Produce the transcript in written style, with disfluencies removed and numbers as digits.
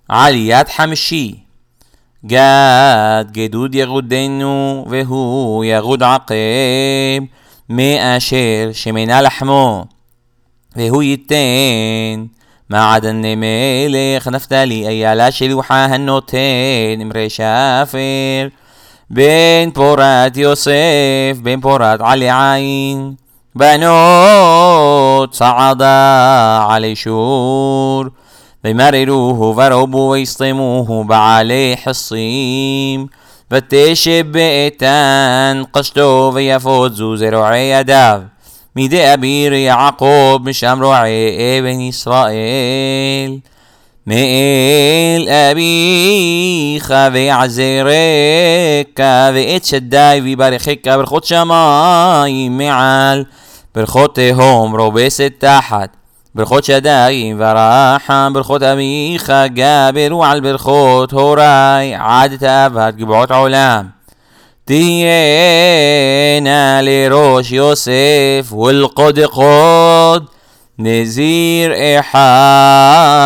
עליית חמישי. גד גדוד יגודנו והוא יגוד עקב מאשר שמנה לחמו, והוא ייתן מעדן מלך נפתלי איילה שלוחה הנותן אמרי שפר בן פורת יוסף בן פורת עלי עין בנות צעדה עלי שור וימררוהו ורבו ויסתמוהו בעלי חסים ותשב באיתן קשתו ויפוצו זרועי ידיו מידי אביר יעקב משם רועי אבן ישראל מאל אביך ויעזרך ואת שדי ויברכך ברכות שמיים מעל ברכות תהום רובסת תחת ברכות שדיים ורחם ברכות אביך גברו על ברכות הורי עד תאוות גבעות עולם תהיינה לראש יוסף ולקוד קוד נזיר אחד